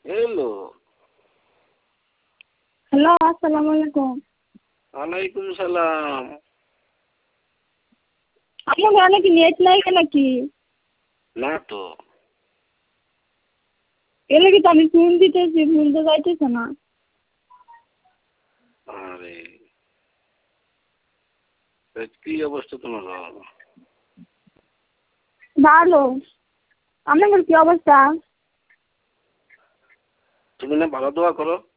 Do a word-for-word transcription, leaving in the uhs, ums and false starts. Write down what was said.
Hello hello আসসালামু আলাইকুম। ওয়ালাইকুম সালাম। আপনার ঘরে কি নেট নাই নাকি? না তো। এলে কি তো আমি ফোন দিতেছি, ফোন তো যাইতেছে না। আরে কি অবস্থা তোমার? ভালো। আপনার কি অবস্থা? তুমি না ভালো দোয়া করো।